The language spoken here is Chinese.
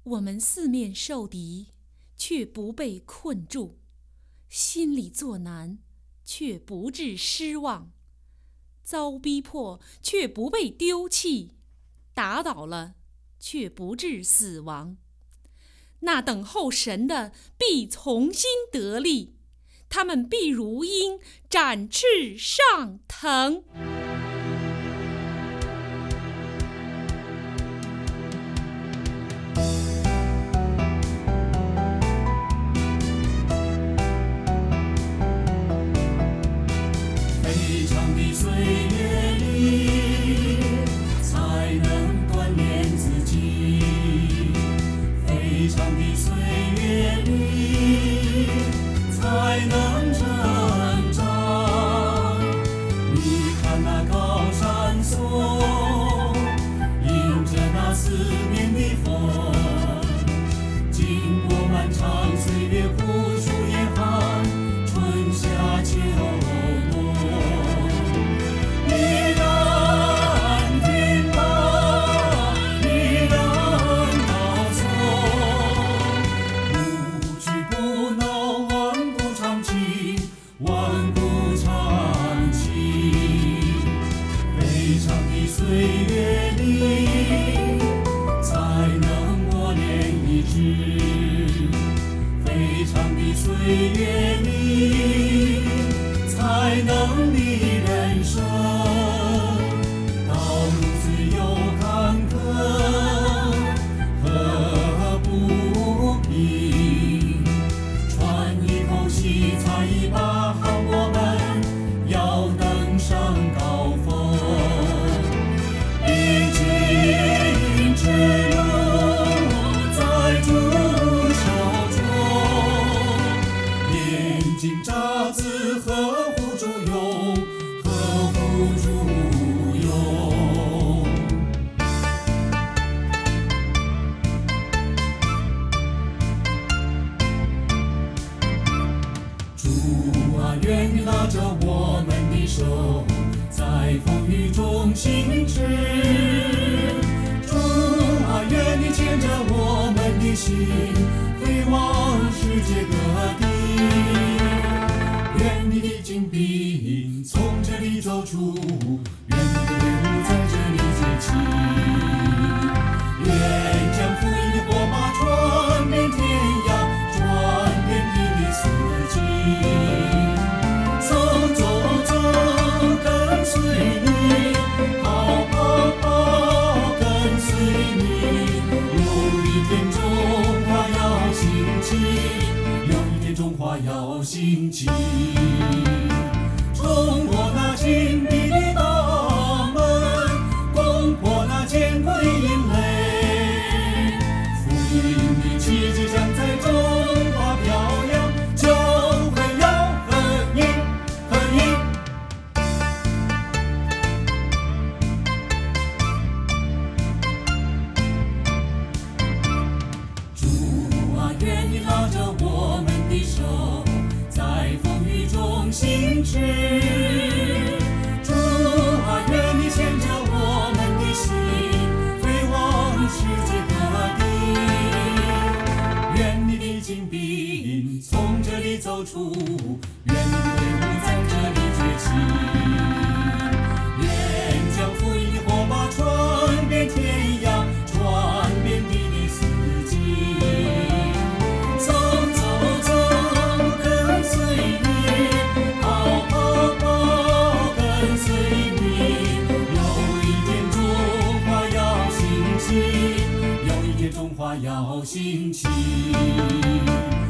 我们四面受敌，却不被困住；心里作难，却不致失望；遭逼迫，却不被丢弃；打倒了，却不致死亡。那等候神的必从心得力，他们必如鹰展翅上腾。 非常的岁月里，才能锻炼自己。非常的岁月里，才能成长。你看那高山松，迎着那四面的风，经过漫长岁月酷暑严寒，春夏秋冬。依然挺拔，依然高耸，不屈不挠，万古长青，万古长青。非常的岁月里，才能磨练意志；非常的岁月里，才能立人生。道路虽有坎坷和不平，喘一口气，擦一把汗，我们要登上高峰。必经之路在主手中，严谨扎字，呵护主用，呵护主用。主啊，愿你拉着我们的手，在风雨中行驶。主啊，愿你牵着我们的心，飞往世界各地。愿你的精兵从这里走出，愿你的队伍在这里结起。愿将福音的火把传遍天涯，传遍地的四季。走走走，跟随你，跑跑跑，跟随你。有一天中华要兴起，有一天中华要兴起。冲过那紧闭的大门，攻破那坚固的营垒。福音的旗帜将在中华飘扬，就会要合一，合一。主啊，愿你拉着我们的手，在风雨中行驶。主啊，愿你牵着我们的心，飞往世界各地。愿你的精兵从这里走出，愿你的队伍在这里崛起。愿将福音的火把传遍天涯，传遍地的四季。走走走，跟随你，跑跑跑，跟随你。有一天中华要兴起，有一天中华要兴起。